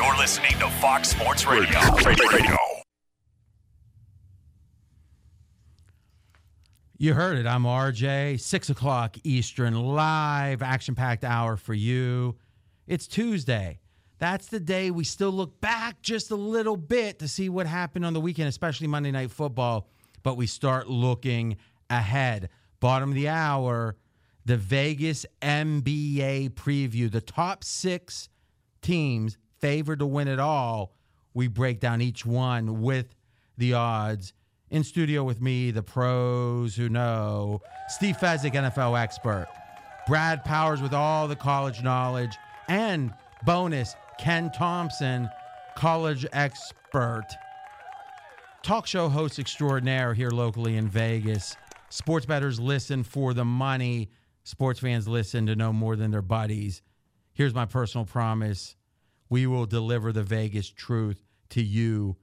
You're listening to Fox Sports Radio. Radio. You heard it. I'm RJ. 6 o'clock Eastern, live, action-packed hour for you. It's Tuesday. That's the day we still look back just a little bit to see what happened on the weekend, especially Monday Night Football. But we start looking ahead. Bottom of the hour, the Vegas NBA preview. The top 6 teams favored to win it all. We break down each one with the odds. In studio with me, the pros who know, Steve Fezzik, NFL expert, Brad Powers with all the college knowledge, and bonus, Ken Thompson, college expert, talk show host extraordinaire here locally in Vegas. Sports bettors listen for the money. Sports fans listen to know more than their buddies. Here's my personal promise. We will deliver the Vegas truth to you.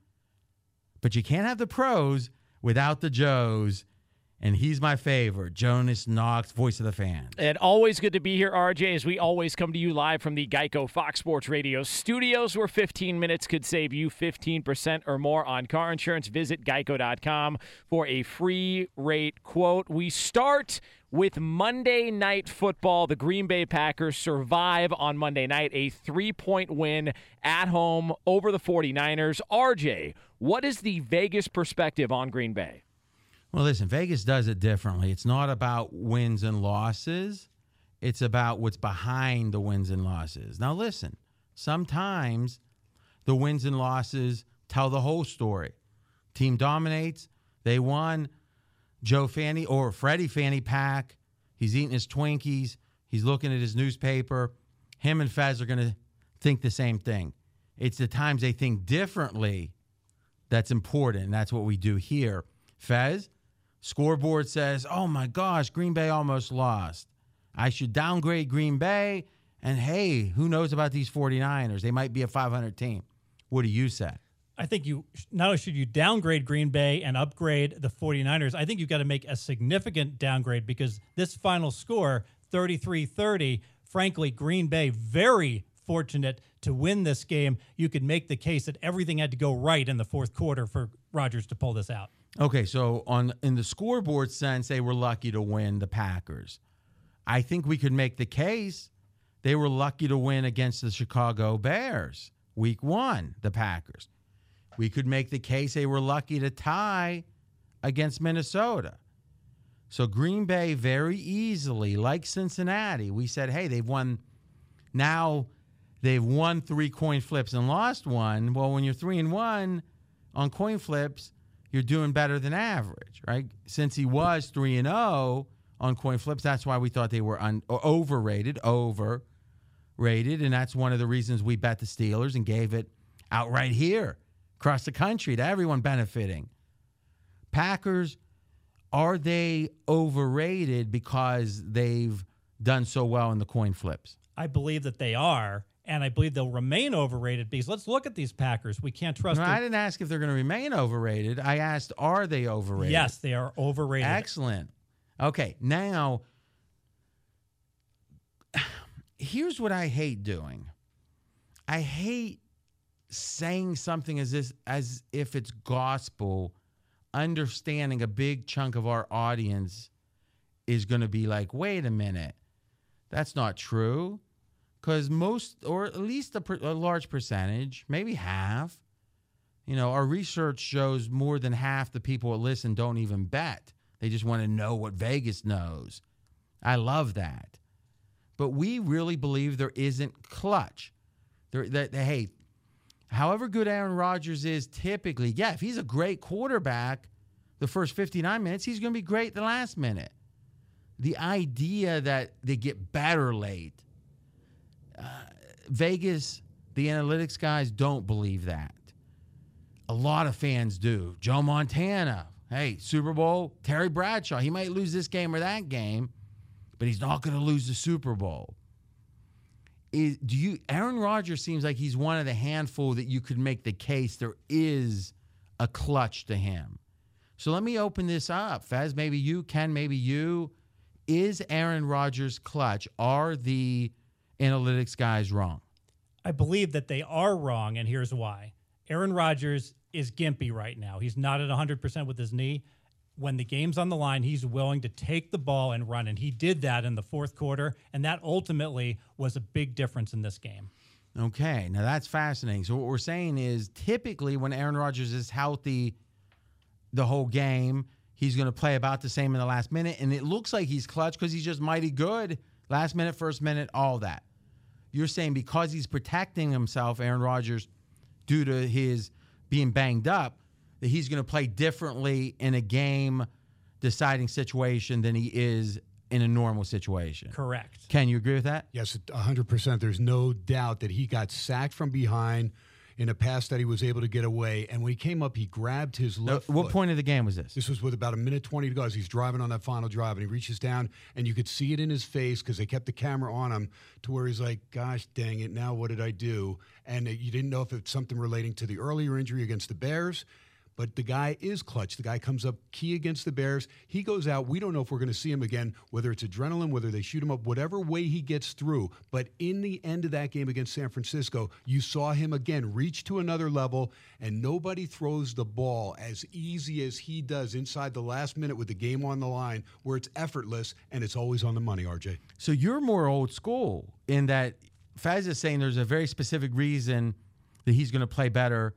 But you can't have the pros without the Joes, and he's my favorite, Jonas Knox, voice of the fans. And always good to be here, RJ, as we always come to you live from the Geico Fox Sports Radio studios, where 15 minutes could save you 15% or more on car insurance. Visit geico.com for a free rate quote. We start with Monday Night Football. The Green Bay Packers survive on Monday night, a 3-point win at home over the 49ers. RJ, what is the Vegas perspective on Green Bay? Well, listen, Vegas does it differently. It's not about wins and losses. It's about what's behind the wins and losses. Now, listen, sometimes the wins and losses tell the whole story. Team dominates. They won. Joe Fanny or Freddie Fanny Pack, he's eating his Twinkies. He's looking at his newspaper. Him and Fez are going to think the same thing. It's the times they think differently that's important, and that's what we do here. Fez, scoreboard says, oh, my gosh, Green Bay almost lost. I should downgrade Green Bay, and, hey, who knows about these 49ers? They might be a 500 team. What do you say? I think you not only should you downgrade Green Bay and upgrade the 49ers, I think you've got to make a significant downgrade because this final score, 33-30, frankly, Green Bay very fortunate to win this game. You could make the case that everything had to go right in the fourth quarter for Rodgers to pull this out. Okay, so in the scoreboard sense, they were lucky to win the Packers. I think we could make the case they were lucky to win against the Chicago Bears. Week 1, the Packers. We could make the case they were lucky to tie against Minnesota. So Green Bay very easily, like Cincinnati, we said, hey, they've won 3 coin flips and lost 1. Well, when you're 3-1 on coin flips, you're doing better than average, right? Since he was 3-0 on coin flips, that's why we thought they were overrated, and that's one of the reasons we bet the Steelers and gave it outright here across the country to everyone benefiting. Packers, are they overrated because they've done so well in the coin flips? I believe that they are, and I believe they'll remain overrated because let's look at these Packers. We can't trust them. I didn't ask if they're going to remain overrated. I asked, are they overrated? Yes, they are overrated. Excellent. Okay, now, here's what I hate doing. I hate saying something as if it's gospel, understanding a big chunk of our audience is going to be like, wait a minute, that's not true. Because most, or at least a large percentage, maybe half, our research shows more than half the people that listen don't even bet. They just want to know what Vegas knows. I love that. But we really believe there isn't clutch. Hey, however good Aaron Rodgers is typically, if he's a great quarterback the first 59 minutes, he's going to be great the last minute. The idea that they get better late, Vegas, the analytics guys don't believe that. A lot of fans do. Joe Montana, hey, Super Bowl, Terry Bradshaw, he might lose this game or that game, but he's not going to lose the Super Bowl. Aaron Rodgers seems like he's one of the handful that you could make the case there is a clutch to him. So let me open this up. Fez, maybe you, Ken, maybe you. Is Aaron Rodgers clutch? Are the analytics guys wrong? I believe that they are wrong, and here's why. Aaron Rodgers is gimpy right now. He's not at 100% with his knee. When the game's on the line, he's willing to take the ball and run, and he did that in the fourth quarter, and that ultimately was a big difference in this game. Okay, now that's fascinating. So what we're saying is typically when Aaron Rodgers is healthy the whole game, he's going to play about the same in the last minute, and it looks like he's clutch because he's just mighty good. Last minute, first minute, all that. You're saying because he's protecting himself, Aaron Rodgers, due to his being banged up, that he's going to play differently in a game-deciding situation than he is in a normal situation. Correct. Ken, you agree with that? Yes, 100%. There's no doubt that he got sacked from behind in a pass that he was able to get away. And when he came up, he grabbed his left foot. What point of the game was this? This was with about 1:20 to go as he's driving on that final drive, and he reaches down, and you could see it in his face because they kept the camera on him to where he's like, gosh, dang it, now what did I do? And you didn't know if it's something relating to the earlier injury against the Bears. But the guy is clutch. The guy comes up key against the Bears. He goes out. We don't know if we're going to see him again, whether it's adrenaline, whether they shoot him up, whatever way he gets through. But in the end of that game against San Francisco, you saw him again reach to another level, and nobody throws the ball as easy as he does inside the last minute with the game on the line, where it's effortless and it's always on the money, RJ. So you're more old school in that Faz is saying there's a very specific reason that he's going to play better,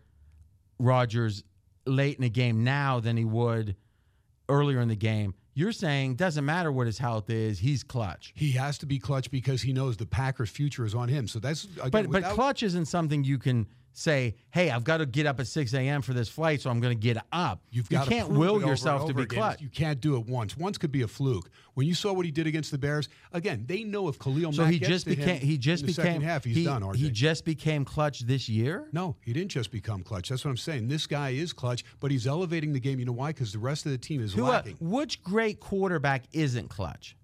Rodgers, late in the game now than he would earlier in the game. You're saying doesn't matter what his health is, he's clutch. He has to be clutch because he knows the Packers' future is on him. So that's again, but clutch isn't something you can say, hey, I've got to get up at 6 a.m. for this flight, so I'm going to get up. You can't will yourself to be clutch. You can't do it once. Once could be a fluke. When you saw what he did against the Bears, again, they know if Khalil Mack gets to him in the second half, he's done, RJ. He just became clutch this year? No, he didn't just become clutch. That's what I'm saying. This guy is clutch, but he's elevating the game. You know why? Because the rest of the team is lacking. Which great quarterback isn't clutch?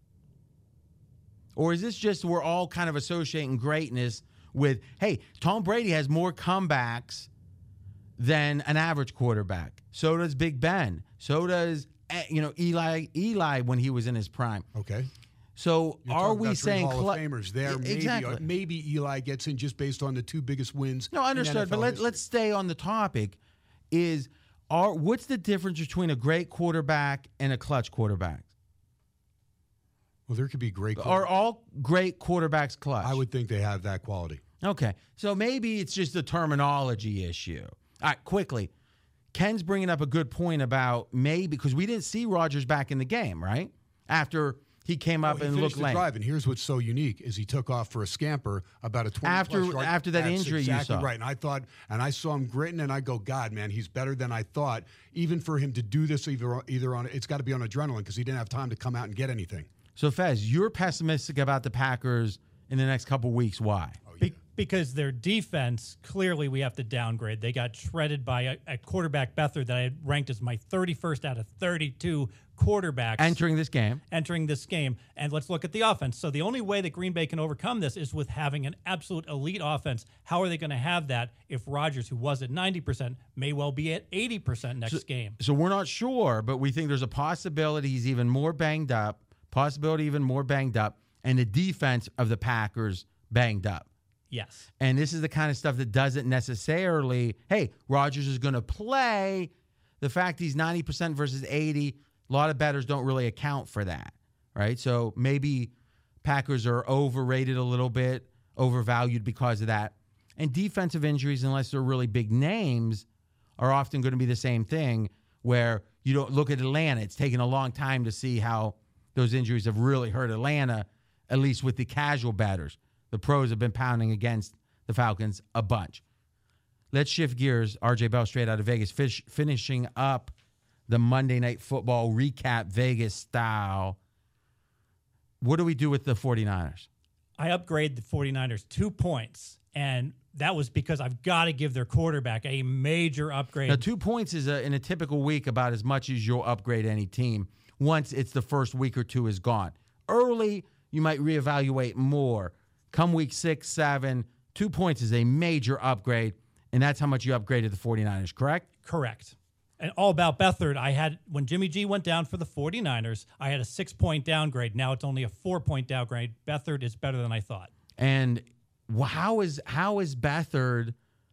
Or is this just we're all kind of associating greatness with, hey, Tom Brady has more comebacks than an average quarterback. So does Big Ben. So does Eli when he was in his prime. Okay. So You're are we about saying Hall of Famers there? Exactly. Maybe Eli gets in just based on the two biggest wins. No, understood. But let's stay on the topic. What's the difference between a great quarterback and a clutch quarterback? Well, there could be great. Are all great quarterbacks clutch? I would think they have that quality. Okay, so maybe it's just a terminology issue. All right, quickly. Ken's bringing up a good point about maybe because we didn't see Rodgers back in the game, right? After he came up and looked lame. Drive, and here's what's so unique is he took off for a scamper about a 20 after that injury exactly you saw. Right, and I thought, and I saw him gritting, and I go, God, man, he's better than I thought. Even for him to do this, either on it's got to be on adrenaline because he didn't have time to come out and get anything. So, Fez, you're pessimistic about the Packers in the next couple weeks. Why? Because their defense, clearly we have to downgrade. They got shredded by a quarterback, Beathard, that I had ranked as my 31st out of 32 quarterbacks. Entering this game. And let's look at the offense. So the only way that Green Bay can overcome this is with having an absolute elite offense. How are they going to have that if Rodgers, who was at 90%, may well be at 80% next game? So we're not sure, but we think there's a possibility he's even more banged up. And the defense of the Packers banged up. Yes. And this is the kind of stuff that doesn't necessarily, hey, Rodgers is going to play. The fact he's 90% versus 80, a lot of bettors don't really account for that, right? So maybe Packers are overrated a little bit, overvalued because of that. And defensive injuries, unless they're really big names, are often going to be the same thing where you don't look at Atlanta. It's taken a long time to see how those injuries have really hurt Atlanta, at least with the casual batters. The pros have been pounding against the Falcons a bunch. Let's shift gears. RJ Bell straight out of Vegas, finishing up the Monday Night Football recap Vegas style. What do we do with the 49ers? I upgrade the 49ers 2 points, and that was because I've got to give their quarterback a major upgrade. Now, 2 points is in a typical week about as much as you'll upgrade any team once it's the first week or two is gone. Early, you might reevaluate more. Come week 6, 7, 2 points is a major upgrade, and that's how much you upgraded the 49ers, correct? Correct. And all about Beathard, when Jimmy G went down for the 49ers, I had a 6-point downgrade. Now it's only a 4-point downgrade. Beathard is better than I thought. And how is Beathard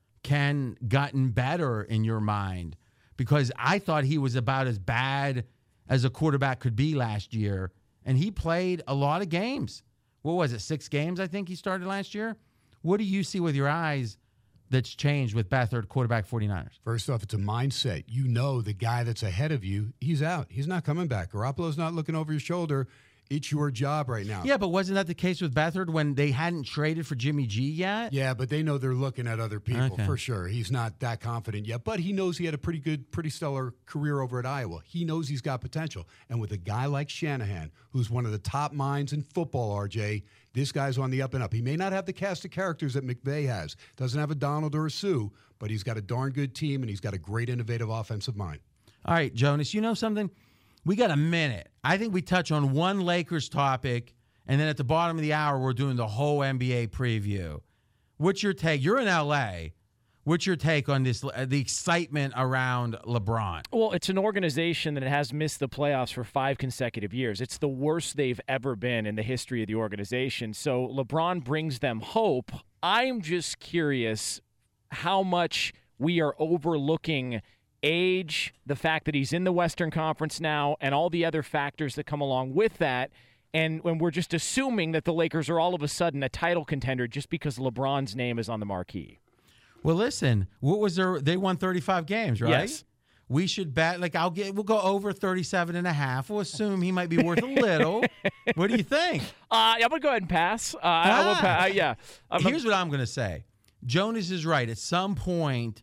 gotten better in your mind? Because I thought he was about as bad as a quarterback could be last year, and he played a lot of games. What was it, 6 games I think he started last year? What do you see with your eyes that's changed with Beathard, quarterback 49ers? First off, it's a mindset. You know the guy that's ahead of you, he's out. He's not coming back. Garoppolo's not looking over your shoulder. It's your job right now. Yeah, but wasn't that the case with Beathard when they hadn't traded for Jimmy G yet? Yeah, but they know they're looking at other people Okay. for sure. He's not that confident yet, but he knows he had a pretty stellar career over at Iowa. He knows he's got potential. And with a guy like Shanahan, who's one of the top minds in football, RJ, this guy's on the up and up. He may not have the cast of characters that McVay has. Doesn't have a Donald or a Sue, but he's got a darn good team, and he's got a great innovative offensive mind. All right, Jonas, you know something? We got a minute. I think we touch on one Lakers topic, and then at the bottom of the hour, we're doing the whole NBA preview. What's your take? You're in L.A. What's your take on this, the excitement around LeBron? Well, it's an organization that has missed the playoffs for 5 consecutive years. It's the worst they've ever been in the history of the organization. So LeBron brings them hope. I'm just curious how much we are overlooking age, the fact that he's in the Western Conference now, and all the other factors that come along with that. And when we're just assuming that the Lakers are all of a sudden a title contender just because LeBron's name is on the marquee. Well, listen, they won 35 games, right? Yes. We should bet, we'll go over 37.5. We'll assume he might be worth a little. What do you think? I'm going to go ahead and pass. I will pass. Yeah. Here's what I'm going to say. Jonas is right. At some point,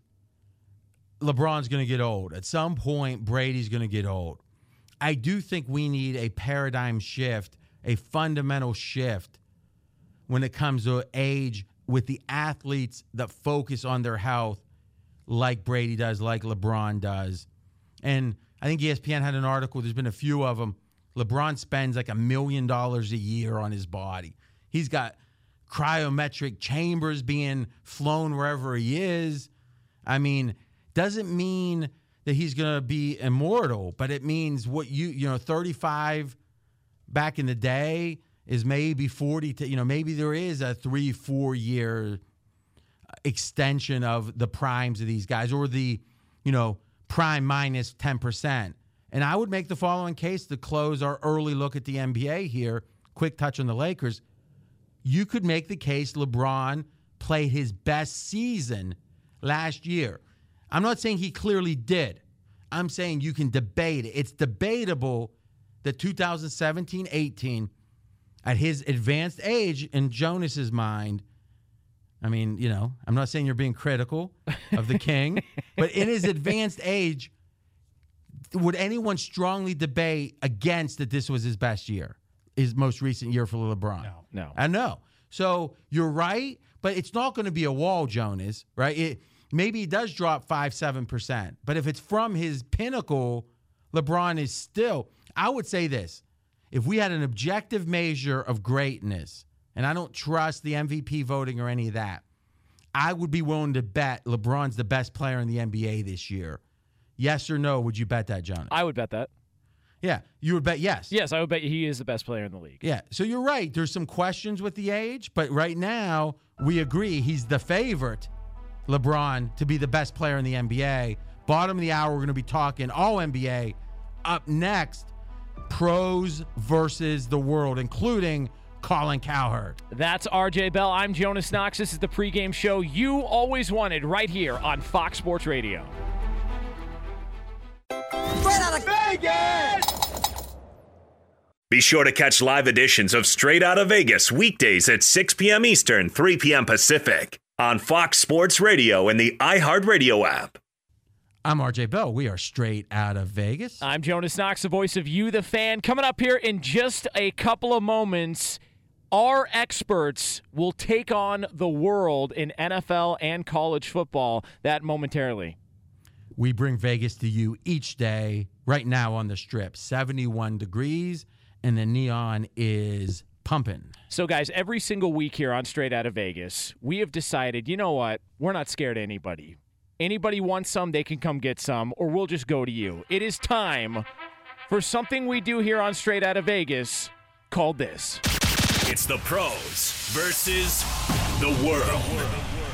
LeBron's going to get old. At some point, Brady's going to get old. I do think we need a paradigm shift, a fundamental shift when it comes to age with the athletes that focus on their health like Brady does, like LeBron does. And I think ESPN had an article, there's been a few of them. LeBron spends like $1 million a year on his body. He's got cryometric chambers being flown wherever he is. I mean, doesn't mean that he's going to be immortal, but it means 35 back in the day is maybe 40 to, maybe there is a 3-4 year extension of the primes of these guys, or the, prime minus 10%. And I would make the following case to close our early look at the NBA here. Quick touch on the Lakers. You could make the case LeBron played his best season last year. I'm not saying he clearly did. I'm saying you can debate it. It's debatable that 2017-18, at his advanced age, in Jonas's mind, I mean, I'm not saying you're being critical of the king, but in his advanced age, would anyone strongly debate against that this was his best year, his most recent year for LeBron? No. I know. So you're right, but it's not going to be a wall, Jonas, right? Maybe he does drop 5-7%, but if it's from his pinnacle, LeBron is still, I would say this, if we had an objective measure of greatness, and I don't trust the MVP voting or any of that, I would be willing to bet LeBron's the best player in the NBA this year. Yes or no, would you bet that, Jonas? I would bet that. Yeah, you would bet yes. Yes, I would bet he is the best player in the league. Yeah, so you're right. There's some questions with the age, but right now we agree he's the favorite, LeBron, to be the best player in the NBA. Bottom of the hour, we're going to be talking all NBA. Up next, pros versus the world, including Colin Cowherd. That's RJ Bell. I'm Jonas Knox. This is the pregame show you always wanted right here on Fox Sports Radio. Straight out of Vegas! Be sure to catch live editions of Straight Outta Vegas weekdays at 6 p.m. Eastern, 3 p.m. Pacific on Fox Sports Radio and the iHeartRadio app. I'm RJ Bell. We are Straight Out of Vegas. I'm Jonas Knox, the voice of You, the fan. Coming up here in just a couple of moments, our experts will take on the world in NFL and college football. That momentarily. We bring Vegas to you each day. Right now on the Strip, 71 degrees, and the neon is pumping. So, guys, every single week here on Straight Out of Vegas, we have decided, you know what? We're not scared of anybody. Anybody wants some, they can come get some, or we'll just go to you. It is time for something we do here on Straight Out of Vegas called this. It's the pros versus the world.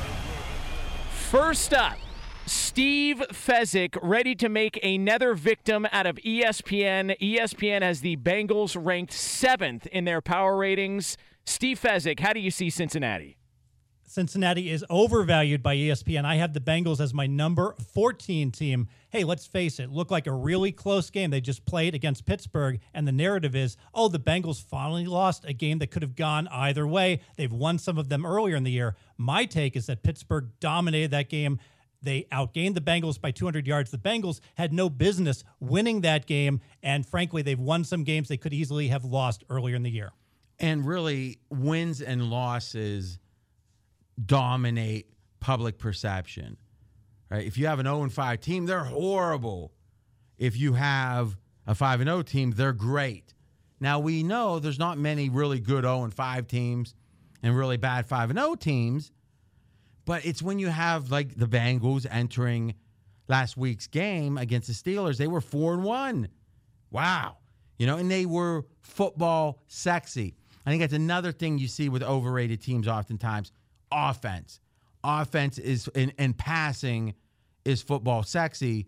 First up, Steve Fezzik ready to make another victim out of ESPN. ESPN has the Bengals ranked 7th in their power ratings. Steve Fezzik, how do you see Cincinnati? Cincinnati is overvalued by ESPN. I have the Bengals as my number 14 team. Hey, let's face it, looked like a really close game. They just played against Pittsburgh, and the narrative is, oh, the Bengals finally lost a game that could have gone either way. They've won some of them earlier in the year. My take is that Pittsburgh dominated that game. They outgained the Bengals by 200 yards. The Bengals had no business winning that game, and frankly, they've won some games they could easily have lost earlier in the year. And really, wins and losses dominate public perception, right? If you have an 0-5 team, they're horrible. If you have a 5-0 team, they're great. Now, we know there's not many really good 0-5 teams and really bad 5-0 teams, but it's when you have, like, the Bengals entering last week's game against the Steelers. They were 4-1. Wow. And they were football sexy. I think that's another thing you see with overrated teams oftentimes. Offense is and passing is football sexy.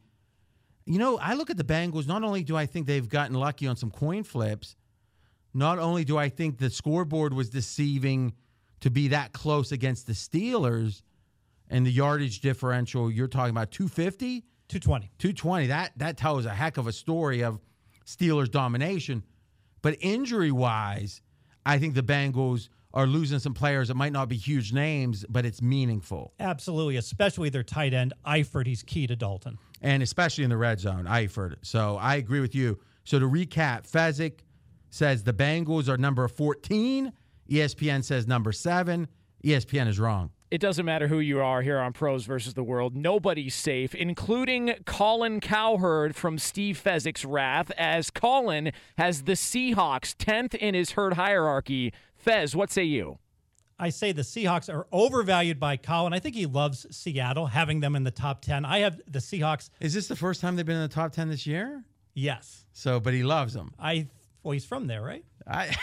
I look at the Bengals. Not only do I think they've gotten lucky on some coin flips, not only do I think the scoreboard was deceiving to be that close against the Steelers, and the yardage differential, you're talking about 250? 220. That tells a heck of a story of Steelers domination. But injury-wise, I think the Bengals are losing some players that might not be huge names, but it's meaningful. Absolutely, especially their tight end, Eifert. He's key to Dalton. And especially in the red zone, Eifert. So I agree with you. So to recap, Fezzik says the Bengals are number 14. ESPN says number 7. ESPN is wrong. It doesn't matter who you are here on Pros versus the World. Nobody's safe, including Colin Cowherd from Steve Fezzik's wrath, as Colin has the Seahawks 10th in his herd hierarchy. Fez, what say you? I say the Seahawks are overvalued by Colin. I think he loves Seattle, having them in the top 10. I have the Seahawks. Is this the first time they've been in the top 10 this year? Yes. But he loves them. Well, he's from there, right?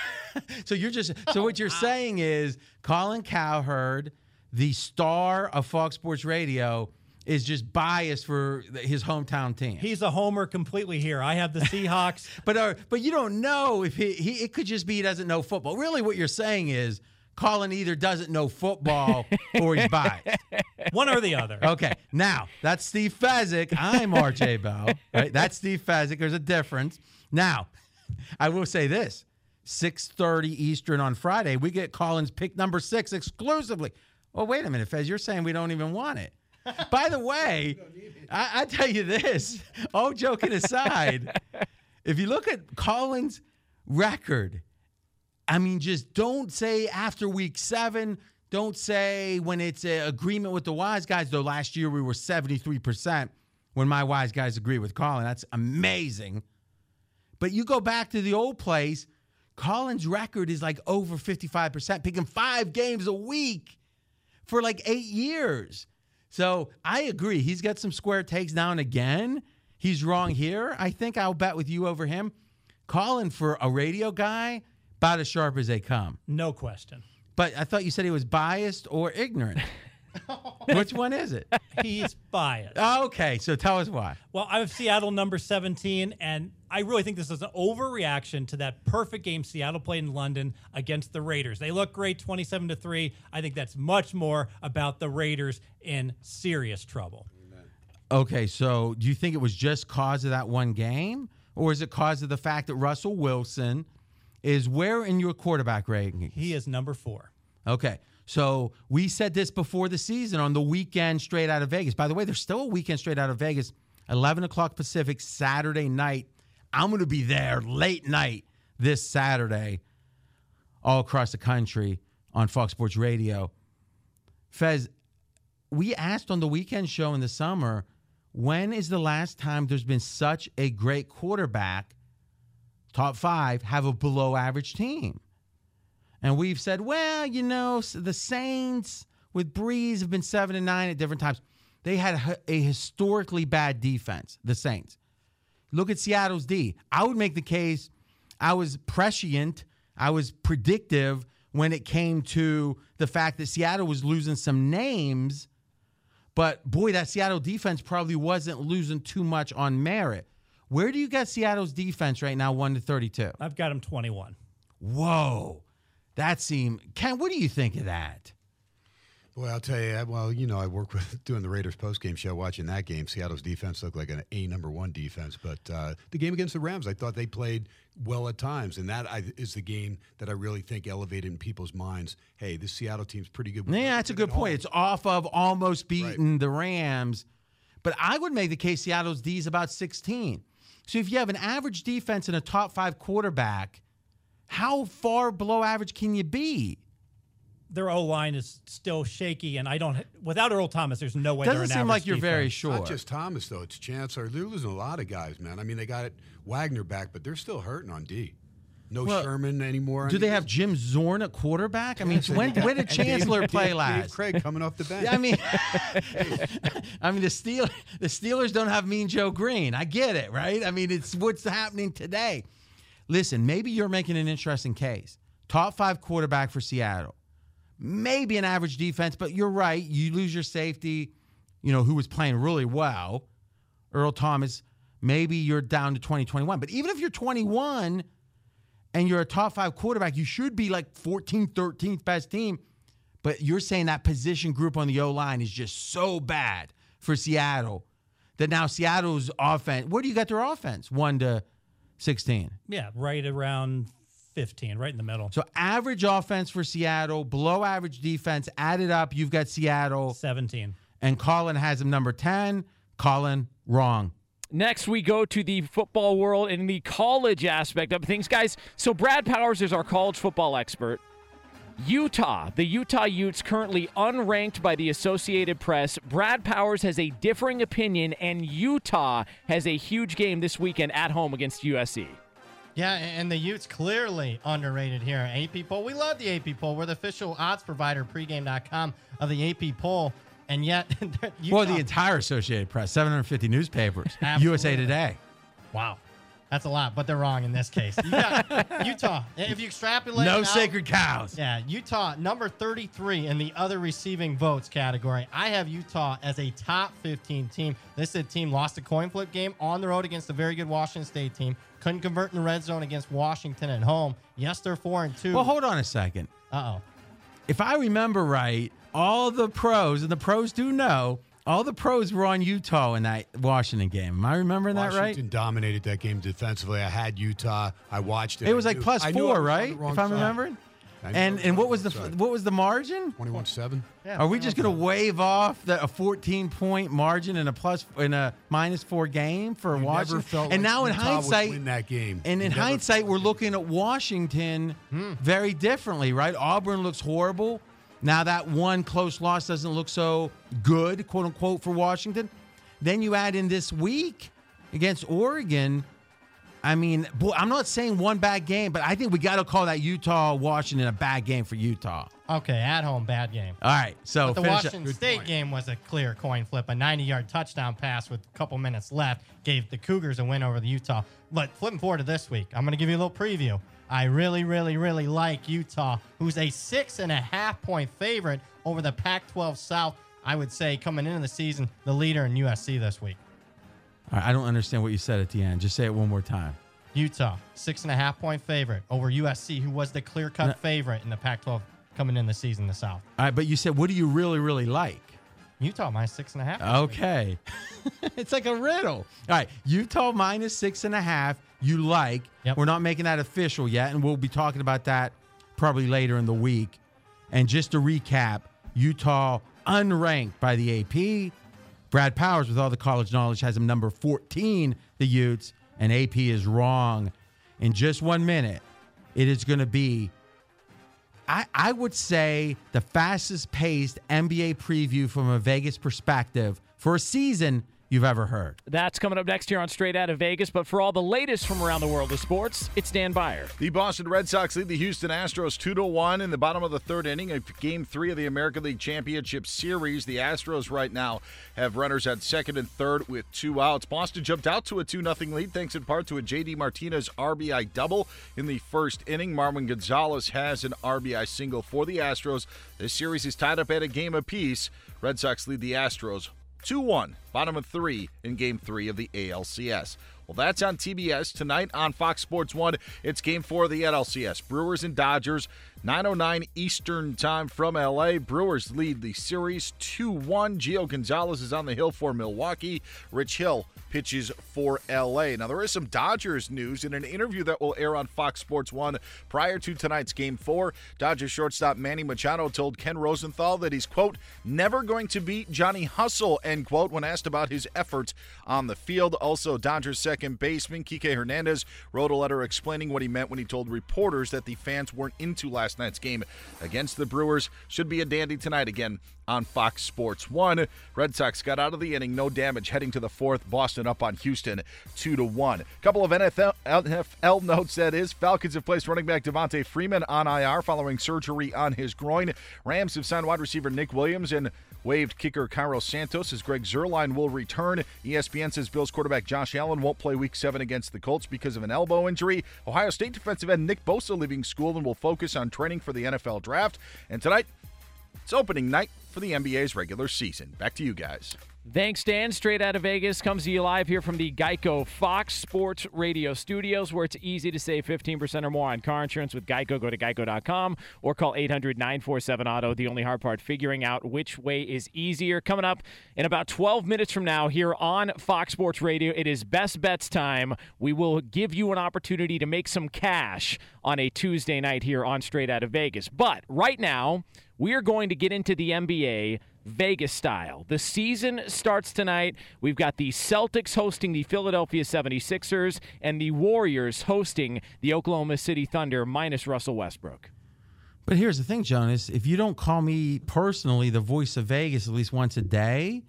So what you're saying is Colin Cowherd, the star of Fox Sports Radio, is just biased for his hometown team. He's a homer completely here. I have the Seahawks. But you don't know if it could just be he doesn't know football. Really what you're saying is Colin either doesn't know football or he's biased. One or the other. Okay. Now, that's Steve Fezzik. I'm RJ Bell. Right? That's Steve Fezzik. There's a difference. Now, I will say this. 6:30 Eastern on Friday, we get Colin's pick number 6 exclusively. Oh, wait a minute, Fez. You're saying we don't even want it. By the way, I tell you this, all joking aside, if you look at Colin's record, I mean, just don't say after week 7. Don't say when it's an agreement with the wise guys, though last year we were 73% when my wise guys agree with Colin. That's amazing. But you go back to the old place, Colin's record is like over 55%, picking 5 games a week for like 8 years. So I agree. He's got some square takes now and again. He's wrong here. I think I'll bet with you over him. Colin, for a radio guy, about as sharp as they come. No question. But I thought you said he was biased or ignorant. Which one is it? He's biased. Okay, so tell us why. Well, I have Seattle number 17, and I really think this is an overreaction to that perfect game Seattle played in London against the Raiders. They look great, 27-3. I think that's much more about the Raiders in serious trouble. Okay, so do you think it was just cause of that one game? Or is it cause of the fact that Russell Wilson is where in your quarterback rankings? He is number 4. Okay. So we said this before the season on the weekend straight out of Vegas. By the way, there's still a weekend straight out of Vegas, 11 o'clock Pacific, Saturday night. I'm going to be there late night this Saturday all across the country on Fox Sports Radio. Fez, we asked on the weekend show in the summer, when is the last time there's been such a great quarterback, top 5, have a below average team? And we've said, well, you know, the Saints with Breeze have been 7-9 at different times. They had a historically bad defense, the Saints. Look at Seattle's D. I would make the case I was prescient, I was predictive when it came to the fact that Seattle was losing some names. But, boy, that Seattle defense probably wasn't losing too much on merit. Where do you got Seattle's defense right now, 1-32? I've got them 21. Whoa. That seemed – Ken, what do you think of that? Well, I'll tell you, I work with doing the Raiders postgame show, watching that game. Seattle's defense looked like an number one defense. But the game against the Rams, I thought they played well at times. And that is the game that I really think elevated in people's minds. Hey, this Seattle team's pretty good. Yeah, that's a good point. It's off of almost beating the Rams. But I would make the case Seattle's D is about 16. So if you have an average defense and a top 5 quarterback, how far below average can you be? Their O-line is still shaky, and without Earl Thomas, there's no way they're an Doesn't average seem like you're defense. very sure. Not just Thomas, though. It's Chancellor. They're losing a lot of guys, man. I mean, they got Wagner back, but they're still hurting on D. No Sherman anymore. Do they have Jim Zorn at quarterback? I mean, when did Chancellor play last? Dave Craig coming off the bench. I mean, the Steelers don't have Mean Joe Green. I get it, right? I mean, it's what's happening today. Listen, maybe you're making an interesting case. Top 5 quarterback for Seattle. Maybe an average defense, but you're right. You lose your safety, who was playing really well, Earl Thomas. Maybe you're down to 2021. But even if you're 21 and you're a top 5 quarterback, you should be like 14th, 13th best team. But you're saying that position group on the O-line is just so bad for Seattle that now Seattle's offense, where do you got their offense? 1-16. Yeah, right around 15, right in the middle. So average offense for Seattle, below average defense, added up, you've got Seattle. 17. And Colin has him number 10. Colin, wrong. Next, we go to the football world and the college aspect of things. Guys, so Brad Powers is our college football expert. Utah, the Utah Utes, currently unranked by the Associated Press. Brad Powers has a differing opinion, and Utah has a huge game this weekend at home against USC. Yeah, and the Utes clearly underrated here. AP poll. We love the AP poll. We're the official odds provider, pregame.com, of the AP poll. And yet, Utah, Well, the entire Associated Press, 750 newspapers, Absolutely. USA Today. Wow. That's a lot, but they're wrong in this case. You got Utah. If you extrapolate No it out, sacred cows. Yeah, Utah, number 33 in the other receiving votes category. I have Utah as a top 15 team. This is a team lost a coin flip game on the road against a very good Washington State team. Couldn't convert in the red zone against Washington at home. Yes, they're 4-2. Well, hold on a second. Uh-oh. If I remember right, all the pros, and the pros do know, all the pros were on Utah in that Washington game. Am I remembering that right? Washington dominated that game defensively. I had Utah. I watched it. It was like plus I knew I was 4, on right? the wrong If I'm side. remembering. I knew I And was what on was the the wrong side. what was the margin? 21-7. Yeah, Are we just going to wave off a 14-point margin and a -4 game for You Washington? never felt And like now in Utah would hindsight, win that game. And You in never hindsight, felt we're like looking at Washington very differently, right? Auburn looks horrible. Now that one close loss doesn't look so good, quote unquote, for Washington. Then you add in this week against Oregon. I mean, boy, I'm not saying one bad game, but I think we got to call that Utah-Washington a bad game for Utah. Okay, at home, bad game. All right, so But the finish up. Washington State game was a clear coin flip. A 90-yard touchdown pass with a couple minutes left gave the Cougars a win over the Utah. But flipping forward to this week, I'm going to give you a little preview. I really, really, really like Utah, who's a 6.5-point favorite over the Pac-12 South. I would say coming into the season, the leader in USC this week. All right, I don't understand what you said at the end. Just say it one more time. Utah, 6.5-point favorite over USC, who was the clear-cut favorite in the Pac-12 coming in the season, the South. All right, but you said, what do you really, really like? Utah minus 6.5. Okay. It's like a riddle. All right. Utah minus 6.5. You like. Yep. We're not making that official yet, and we'll be talking about that probably later in the week. And just to recap, Utah unranked by the AP. Brad Powers, with all the college knowledge, has him number 14, the Utes, and AP is wrong. In just 1 minute, it is going to be, I would say, the fastest paced NBA preview from a Vegas perspective for a season you've ever heard. That's coming up next here on Straight Out of Vegas. But for all the latest from around the world of sports, it's Dan Byer. The Boston Red Sox lead the Houston Astros 2-1 in the bottom of the third inning of Game 3 of the American League Championship Series. The Astros right now have runners at second and third with 2 outs. Boston jumped out to a 2-0 lead thanks in part to a J.D. Martinez RBI double in the first inning. Marwin Gonzalez has an RBI single for the Astros. This series is tied up at a game apiece. Red Sox lead the Astros 2-1, bottom of 3 in Game 3 of the ALCS. Well, that's on TBS. Tonight on Fox Sports 1, it's Game 4 of the NLCS. Brewers and Dodgers, 9:09 Eastern time from L.A. Brewers lead the series 2-1. Gio Gonzalez is on the hill for Milwaukee. Rich Hill pitches for L.A. Now, there is some Dodgers news in an interview that will air on Fox Sports 1 prior to tonight's Game 4. Dodgers shortstop Manny Machado told Ken Rosenthal that he's, quote, never going to beat Johnny Hustle, end quote, when asked about his efforts on the field. Also, Dodgers second baseman Kike Hernandez wrote a letter explaining what he meant when he told reporters that the fans weren't into last night's game against the Brewers. Should be a dandy tonight again on Fox Sports 1. Red Sox got out of the inning, no damage, heading to the fourth. Boston up on Houston 2-1. Couple of NFL notes, that is. Falcons have placed running back Devontae Freeman on IR following surgery on his groin. Rams have signed wide receiver Nick Williams and waived kicker Cairo Santos as Greg Zuerlein will return. ESPN says Bills quarterback Josh Allen won't play Week 7 against the Colts because of an elbow injury. Ohio State defensive end Nick Bosa leaving school and will focus on training for the NFL draft. And tonight, it's opening night for the NBA's regular season. Back to you guys. Thanks, Dan. Straight Out of Vegas comes to you live here from the Geico Fox Sports Radio studios, where it's easy to save 15% or more on car insurance with Geico. Go to geico.com or call 800-947-AUTO. The only hard part, figuring out which way is easier. Coming up in about 12 minutes from now here on Fox Sports Radio, it is Best Bets time. We will give you an opportunity to make some cash on a Tuesday night here on Straight Out of Vegas. But right now, we are going to get into the NBA Vegas style. The season starts tonight. We've got the Celtics hosting the Philadelphia 76ers and the Warriors hosting the Oklahoma City Thunder minus Russell Westbrook. But here's the thing, Jonas. If you don't call me personally the voice of Vegas at least once a day,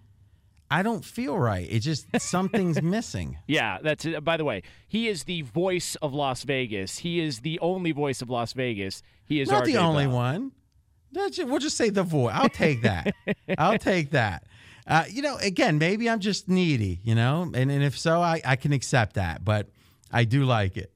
I don't feel right. It's just something's missing. Yeah, that's it. By the way, he is the voice of Las Vegas. He is the only voice of Las Vegas. He is not RJ the only Bell. one. We'll just say the voice. I'll take that. I'll take that. Again, maybe I'm just needy, and if so, I can accept that. But I do like it.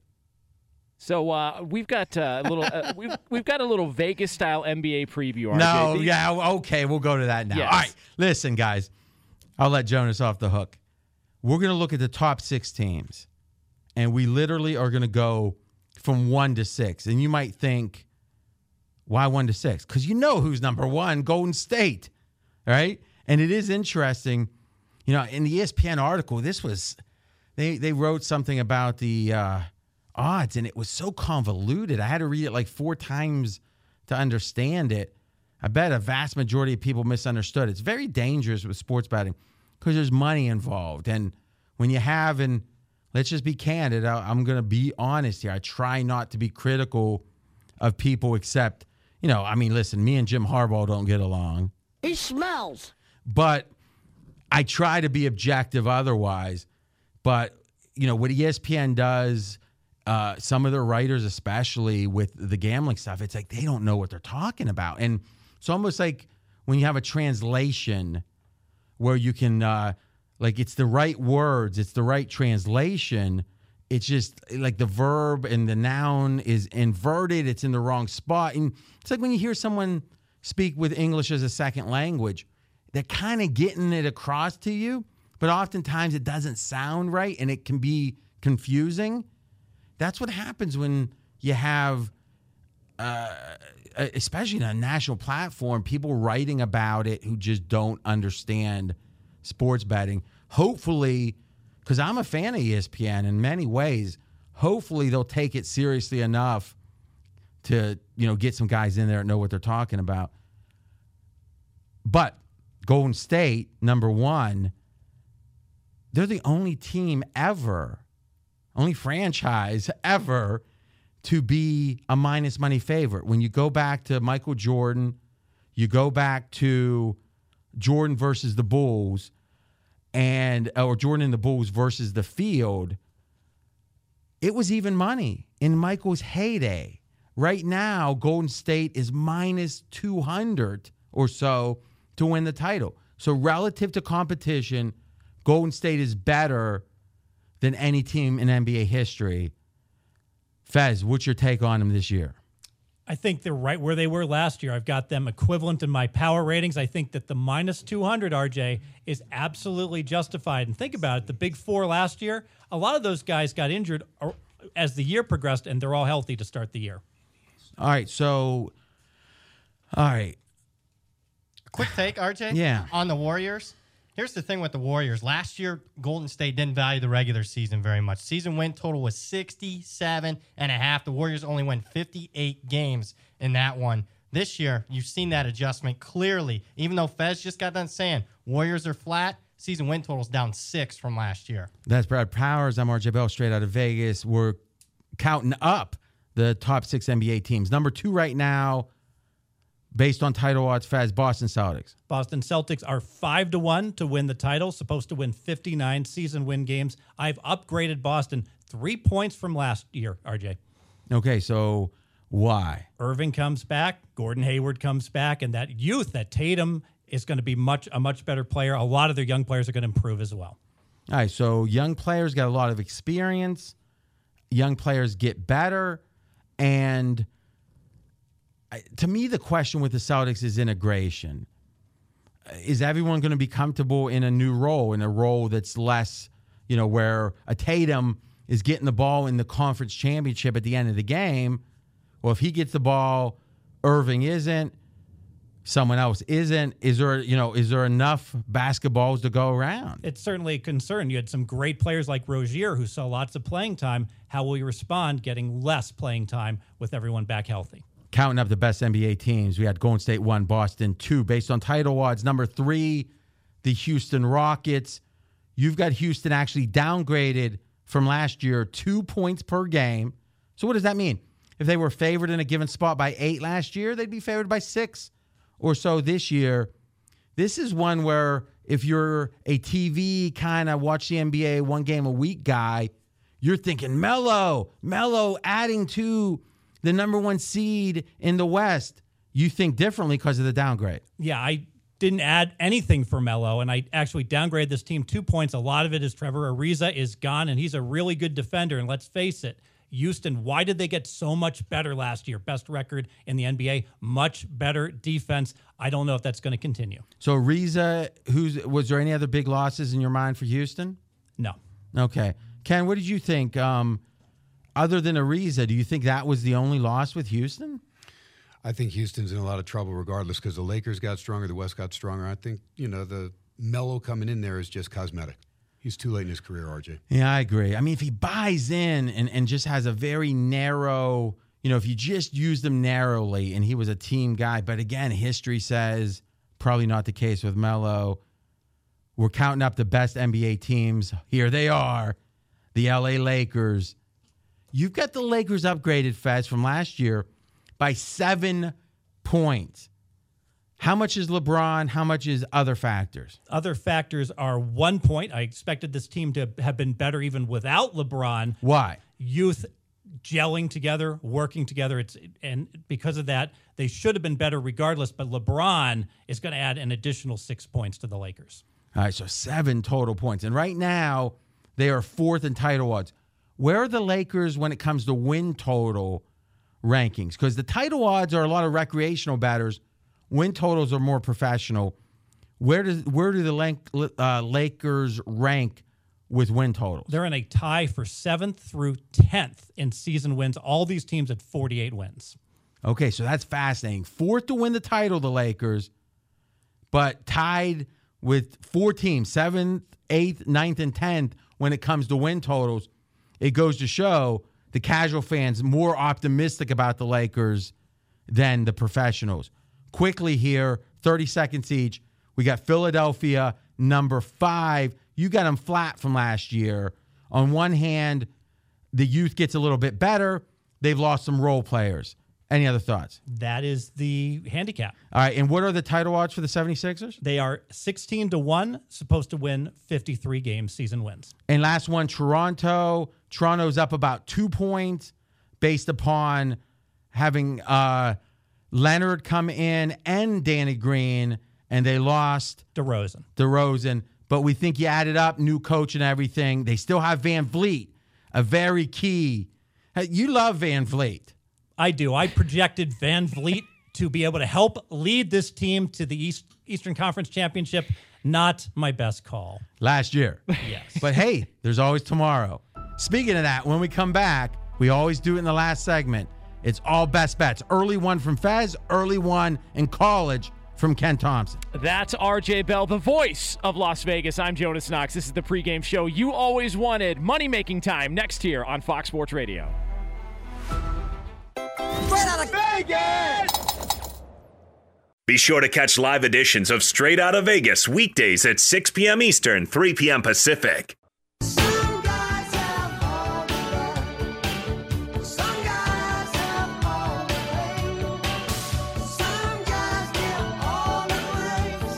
So we've got a little we've got a little Vegas style NBA preview. RJ. No, yeah, okay, we'll go to that now. Yes. All right, listen, guys, I'll let Jonas off the hook. We're gonna look at the top 6 teams, and we literally are gonna go from 1 to 6. And you might think, why 1 to 6? Because you know who's number 1, Golden State, right? And it is interesting, in the ESPN article, this was they wrote something about the odds, and it was so convoluted. I had to read it like 4 times to understand it. I bet a vast majority of people misunderstood. It's very dangerous with sports betting because there's money involved. And when you have, and let's just be candid, I'm going to be honest here. I try not to be critical of people except, listen, me and Jim Harbaugh don't get along. He smells. But I try to be objective otherwise. But, what ESPN does, some of their writers, especially with the gambling stuff, it's like they don't know what they're talking about. And it's almost like when you have a translation where you can, it's the right words, it's the right translation. It's just like the verb and the noun is inverted. It's in the wrong spot. And it's like when you hear someone speak with English as a second language, they're kind of getting it across to you, but oftentimes it doesn't sound right and it can be confusing. That's what happens when you have, especially on a national platform, people writing about it who just don't understand sports betting. Hopefully, because I'm a fan of ESPN in many ways, hopefully they'll take it seriously enough to, get some guys in there and know what they're talking about. But Golden State, number 1, they're the only team ever, only franchise ever to be a minus money favorite. When you go back to Michael Jordan, you go back to Jordan versus the Bulls, or Jordan and the Bulls versus the field, it was even money in Michael's heyday. Right now, Golden State is minus 200 or so to win the title. So relative to competition, Golden State is better than any team in NBA history. Fez, what's your take on them this year? I think they're right where they were last year. I've got them equivalent in my power ratings. I think that the minus 200, RJ, is absolutely justified. And think about it. The big four last year, a lot of those guys got injured as the year progressed, and they're all healthy to start the year. All right. Quick take, RJ? Yeah. On the Warriors. Here's the thing with the Warriors. Last year, Golden State didn't value the regular season very much. Season win total was 67.5. The Warriors only won 58 games in that one. This year, you've seen that adjustment clearly. Even though Fez just got done saying Warriors are flat, season win total's down 6 from last year. That's Brad Powers. I'm RJ Bell, straight out of Vegas. We're counting up the top 6 NBA teams. Number 2 right now, based on title odds, Fez, Boston Celtics. Boston Celtics are 5-1 to win the title, supposed to win 59 season win games. I've upgraded Boston 3 points from last year, RJ. Okay, so why? Irving comes back, Gordon Hayward comes back, and that youth, that Tatum is going to be a much better player. A lot of their young players are going to improve as well. All right, so young players got a lot of experience. Young players get better. And to me, the question with the Celtics is integration. Is everyone going to be comfortable in a new role, in a role that's less, where a Tatum is getting the ball in the conference championship at the end of the game? Well, if he gets the ball, Irving isn't, someone else isn't. Is there enough basketballs to go around? It's certainly a concern. You had some great players like Rozier who saw lots of playing time. How will you respond getting less playing time with everyone back healthy? Counting up the best NBA teams, we had Golden State 1, Boston 2. Based on title odds, number 3, the Houston Rockets. You've got Houston actually downgraded from last year 2 points per game. So what does that mean? If they were favored in a given spot by 8 last year, they'd be favored by 6 or so this year. This is one where if you're a TV kind of watch the NBA 1 game a week guy, you're thinking Melo adding to the number 1 seed in the West. You think differently because of the downgrade. Yeah, I didn't add anything for Melo, and I actually downgraded this team 2 points. A lot of it is Trevor Ariza is gone, and he's a really good defender. And let's face it, Houston, why did they get so much better last year? Best record in the NBA, much better defense. I don't know if that's going to continue. So Ariza, was there any other big losses in your mind for Houston? No. Okay. Ken, what did you think? Other than Ariza, do you think that was the only loss with Houston? I think Houston's in a lot of trouble regardless because the Lakers got stronger, the West got stronger. I think, the Melo coming in there is just cosmetic. He's too late in his career, RJ. Yeah, I agree. I mean, if he buys in and just has a very narrow, if you just used him narrowly and he was a team guy. But again, history says probably not the case with Melo. We're counting up the best NBA teams. Here they are, the LA Lakers. You've got the Lakers upgraded, Fez, from last year by 7 points. How much is LeBron? How much is other factors? Other factors are 1 point. I expected this team to have been better even without LeBron. Why? Youth gelling together, working together. And because of that, they should have been better regardless. But LeBron is going to add an additional 6 points to the Lakers. All right, so 7 total points. And right now, they are 4th in title odds. Where are the Lakers when it comes to win total rankings? Because the title odds are a lot of recreational batters. Win totals are more professional. Where do the Lakers rank with win totals? They're in a tie for 7th through 10th in season wins. All these teams at 48 wins. Okay, so that's fascinating. 4th to win the title, the Lakers, but tied with 4 teams, 7th, 8th, 9th, and 10th when it comes to win totals. It goes to show the casual fans more optimistic about the Lakers than the professionals. Quickly here, 30 seconds each. We got Philadelphia, number 5. You got them flat from last year. On one hand, the youth gets a little bit better. They've lost some role players. Any other thoughts? That is the handicap. All right, and what are the title odds for the 76ers? They are 16-1, supposed to win 53 games, season wins. And last one, Toronto. Toronto's up about 2 points based upon having Leonard come in and Danny Green, and they lost DeRozan. But we think you added up, new coach and everything. They still have Van Vliet, a very key. You love Van Vliet. I do. I projected Van Vliet to be able to help lead this team to the Eastern Conference Championship. Not my best call. Last year. Yes. But hey, there's always tomorrow. Speaking of that, when we come back, we always do it in the last segment. It's all best bets. Early one from Fez, early one in college from Ken Thompson. That's RJ Bell, the voice of Las Vegas. I'm Jonas Knox. This is the pregame show you always wanted. Money-making time next here on Fox Sports Radio. Straight out of Vegas! Be sure to catch live editions of Straight Outta Vegas weekdays at 6 p.m. Eastern, 3 p.m. Pacific. Some guys have all the love. Some guys have all the pain. Some guys give all the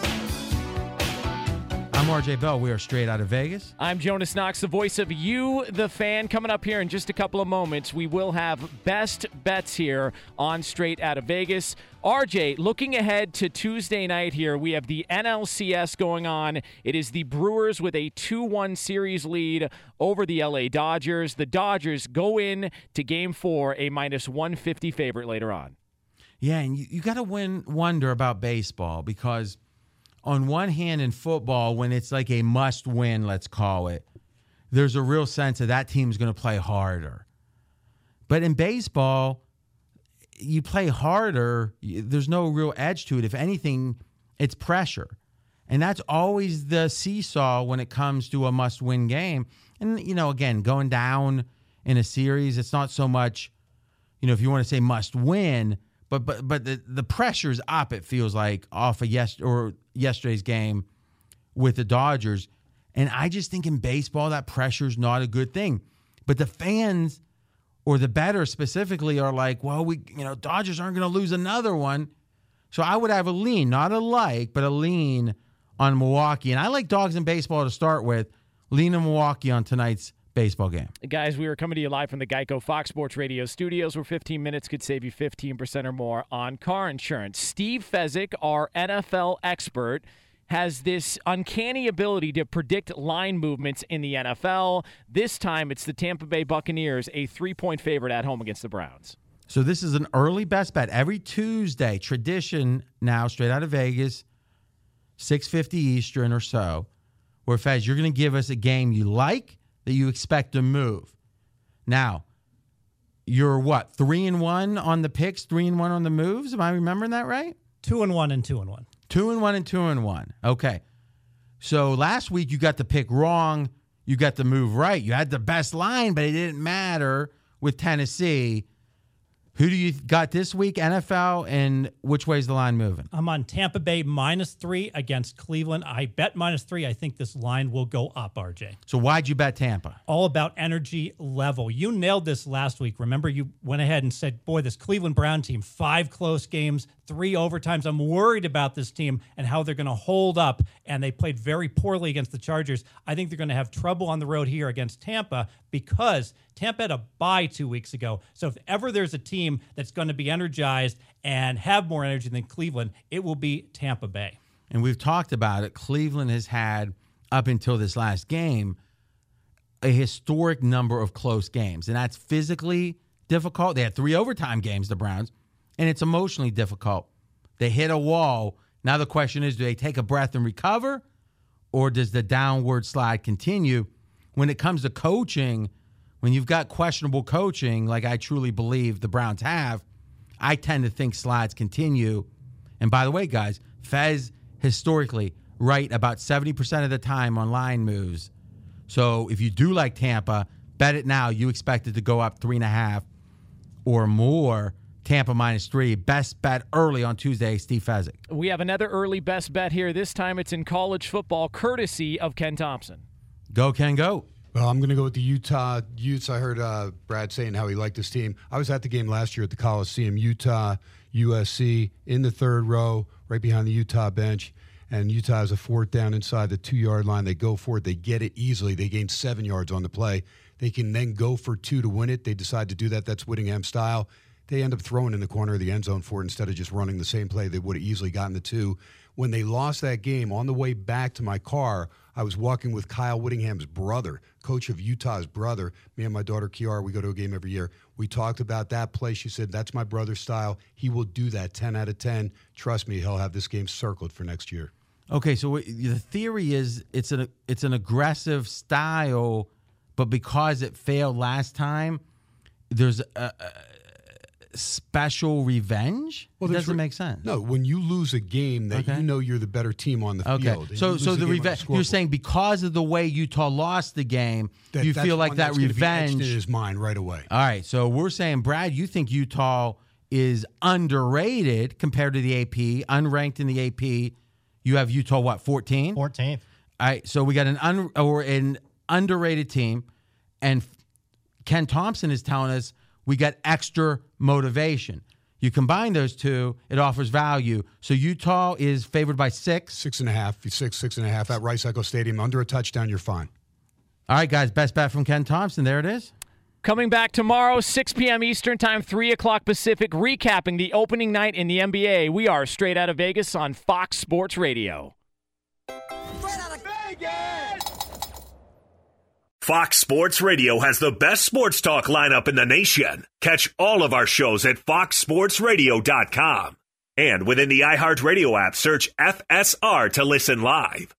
praise. I'm RJ Bell. We are Straight Outta Vegas. I'm Jonas Knox, the voice of you, the fan. Coming up here in just a couple of moments, we will have best bets here on Straight Outta Vegas. RJ, looking ahead to Tuesday night here, we have the NLCS going on. It is the Brewers with a 2-1 series lead over the LA Dodgers. The Dodgers go in to Game 4, a minus 150 favorite later on. Yeah, and you got to wonder about baseball because on one hand in football, when it's like a must-win, let's call it, there's a real sense of that team's going to play harder. But in baseball, you play harder, there's no real edge to it. If anything, it's pressure. And that's always the seesaw when it comes to a must-win game. And, again, going down in a series, it's not so much, if you want to say must-win, but the pressure's up, it feels like, off of yesterday's game with the Dodgers. And I just think in baseball, that pressure's not a good thing. But the fans, or the bettors specifically, are like, well, Dodgers aren't going to lose another one. So I would have a lean, not a like, but a lean on Milwaukee. And I like dogs in baseball to start with. Lean on Milwaukee on tonight's baseball game. Guys, we are coming to you live from the Geico Fox Sports Radio studios, where 15 minutes could save you 15% or more on car insurance. Steve Fezzik, our NFL expert, has this uncanny ability to predict line movements in the NFL. This time, it's the Tampa Bay Buccaneers, a 3-point favorite at home against the Browns. So this is an early best bet. Every Tuesday, tradition now, Straight Outta Vegas, 6:50 Eastern or so, where, Fez, you're going to give us a game you like that you expect to move. Now, you're what, 3-1 on the picks, 3-1 on the moves? Am I remembering that right? 2-1 and 2-1. 2-1 and 2-1. Okay. So last week you got the pick wrong. You got the move right. You had the best line, but it didn't matter with Tennessee. Who do you got this week, NFL, and which way is the line moving? I'm on Tampa Bay -3 against Cleveland. I bet -3. I think this line will go up, RJ. So why'd you bet Tampa? All about energy level. You nailed this last week. Remember, you went ahead and said, boy, this Cleveland Brown team, 5 close games, 3 overtimes. I'm worried about this team and how they're going to hold up, and they played very poorly against the Chargers. I think they're going to have trouble on the road here against Tampa because Tampa had a bye 2 weeks ago. So if ever there's a team that's going to be energized and have more energy than Cleveland, it will be Tampa Bay. And we've talked about it. Cleveland has had, up until this last game, a historic number of close games. And that's physically difficult. They had 3 overtime games, the Browns, and it's emotionally difficult. They hit a wall. Now the question is, do they take a breath and recover, or does the downward slide continue? When it comes to coaching, when you've got questionable coaching, like I truly believe the Browns have, I tend to think slides continue. And by the way, guys, Fez historically right about 70% of the time on line moves. So if you do like Tampa, bet it now. You expect it to go up 3.5 or more. Tampa -3. Best bet early on Tuesday, Steve Fezzik. We have another early best bet here. This time it's in college football, courtesy of Ken Thompson. Go, Ken, go. Well, I'm going to go with the Utah Utes. I heard Brad saying how he liked this team. I was at the game last year at the Coliseum. Utah, USC in the third row, right behind the Utah bench. And Utah has a fourth down inside the 2-yard line. They go for it. They get it easily. They gain 7 yards on the play. They can then go for 2 to win it. They decide to do that. That's Whittingham style. They end up throwing in the corner of the end zone for it instead of just running the same play. They would have easily gotten the 2. When they lost that game, on the way back to my car, I was walking with Kyle Whittingham's brother, coach of Utah's brother. Me and my daughter, Kiara, we go to a game every year. We talked about that play. She said, that's my brother's style. He will do that 10 out of 10. Trust me, he'll have this game circled for next year. Okay, so the theory is it's an aggressive style, but because it failed last time, there's a special revenge? Well, it doesn't make sense. No, when you lose a game that you know you're the better team on the field. So the revenge, you're saying because of the way Utah lost the game, you feel like that revenge in his mind right away. All right, so we're saying, Brad, you think Utah is underrated compared to the AP, unranked in the AP. You have Utah, what, 14? 14th. All right, so we got an underrated team, and Ken Thompson is telling us we got extra motivation. You combine those two, it offers value. So Utah is favored by 6. 6.5. 6.5 at Rice Echo Stadium. Under a touchdown, you're fine. All right, guys, best bet from Ken Thompson. There it is. Coming back tomorrow, 6 p.m. Eastern Time, 3 o'clock Pacific, recapping the opening night in the NBA. We are Straight Out of Vegas on Fox Sports Radio. Straight out of Vegas! Fox Sports Radio has the best sports talk lineup in the nation. Catch all of our shows at foxsportsradio.com. And within the iHeartRadio app, search FSR to listen live.